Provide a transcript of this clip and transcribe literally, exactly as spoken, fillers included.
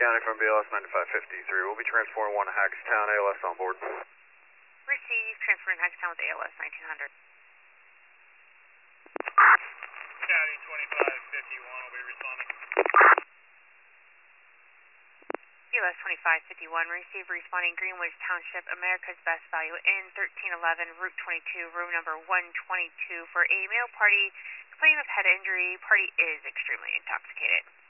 County from B L S ninety-five fifty-three. We'll be transporting one to Hagerstown, A L S on board. Receive, transporting Hagerstown with A L S nineteen hundred. County twenty-five fifty-one will be responding. B L S twenty-five fifty-one, receive, responding Greenwich Township, America's Best Value, Inn thirteen eleven, Route twenty-two, room number one twenty-two for a male party complaining of head injury. Party is extremely intoxicated.